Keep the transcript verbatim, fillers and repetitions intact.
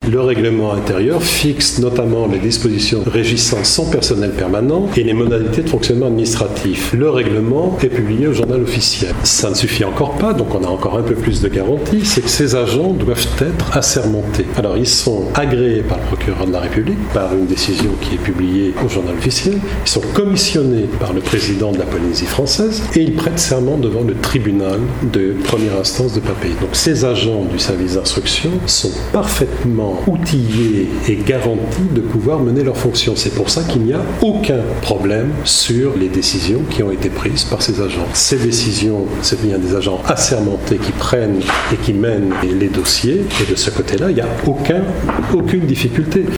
Le règlement intérieur fixe notamment les dispositions régissant son personnel permanent et les modalités de fonctionnement administratif. Le règlement est publié au journal officiel. Ça ne suffit encore pas, donc on a encore un peu plus de garanties, c'est que ces agents doivent être assermentés. Alors ils sont agréés par le procureur de la République, par une décision qui est publiée au journal officiel, ils sont commissionnés par le président de la Polynésie française et ils prêtent serment devant le tribunal de première instance de Papeete. Donc ces agents du service d'instruction sont parfaitement outillés et garantis de pouvoir mener leurs fonctions. C'est pour ça qu'il n'y a aucun problème sur les décisions qui ont été prises par ces agents. Ces décisions, c'est bien des agents assermentés qui prennent et qui mènent les dossiers, et de ce côté-là, il n'y a aucun, aucune difficulté.